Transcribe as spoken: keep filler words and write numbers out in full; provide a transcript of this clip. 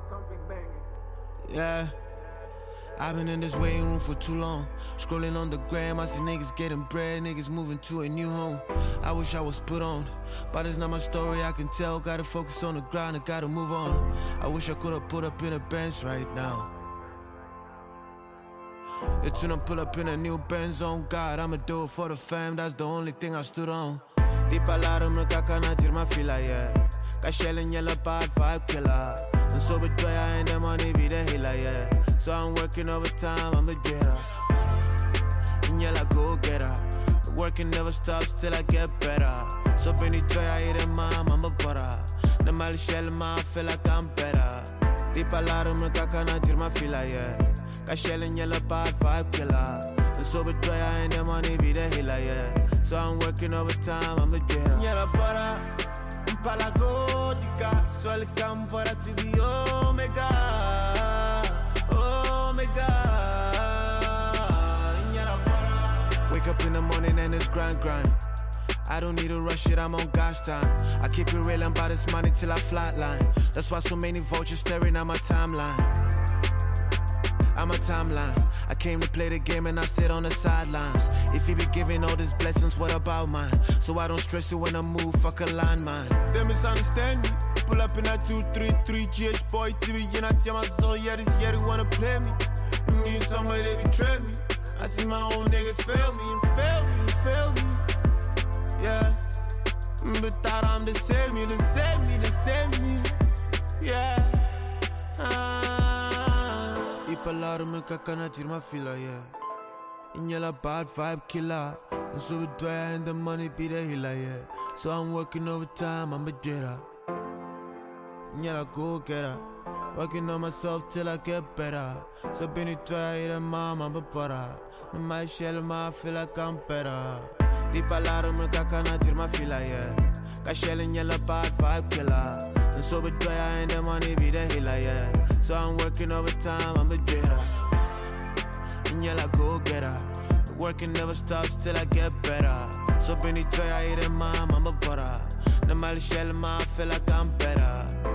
Yeah, I've been in this waiting room for too long. Scrolling on the gram, I see niggas getting bread, niggas moving to a new home. I wish I was put on, but it's not my story, I can tell. Gotta focus on the grind, I gotta move on. I wish I could've put up in a Benz right now. It's when I pull up in a new Benz, on God, I'ma do it for the fam, that's the only thing I stood on. Di palarum nu kakana tirma fila, yeah. Kashelin yellow bad vibe killer. And so with joy I ain't the money be the healer, yeah. So I'm working overtime, I'm a getter. And yellow go getter. The working never stops till I get better. So Benny joy I eat a mom, I'm a butter. The mali shell ma I feel like I'm better. Di palarum nu kakana tirma fila, yeah. Kashelin yellow bad vibe killer. And so with joy I ain't the money be the healer, yeah. So I'm working overtime, I'm a getter. Yellow butter. Palagotica, so I'll come for that to be Omega, Omega. Wake up in the morning and it's grind, grind. I don't need to rush it, I'm on God's time. I keep it real and buy this money till I flatline. That's why so many vultures staring at my timeline. I'm a timeline. I came to play the game and I sit on the sidelines. If he be giving all these blessings, what about mine? So I don't stress it when I move, fuck a line mine. They misunderstand me. Pull up in that two three three G H boy T V. You not tell my soul, yeah, this year they wanna play me. It means somebody they betray me. I see my own niggas fail me and fail me and fail me. Yeah. But thought I'm the same, you the same me, the same me. Yeah. Ah. Palarum nu kakana tirma fila, yeah. And yellow bad vibe killer. And so with joy and the money be the healer, yeah. So I'm working overtime, I'm a jetter. And yellow go getter. Working on myself till I get better. So Benny joy I eat a mom, I'm a butter. No my shell ma I feel like I'm better. Di palarum nu kakana tirma fila, yeah. Kashelin yellow bad vibe killer. And so with joy I ain't the money be the healer, yeah. So I'm working overtime, I'm a getter. And yellow go getter. The working never stops till I get better. So Benny joy I eat a mom, I'm a butter. No mali shell ma I feel like I'm better.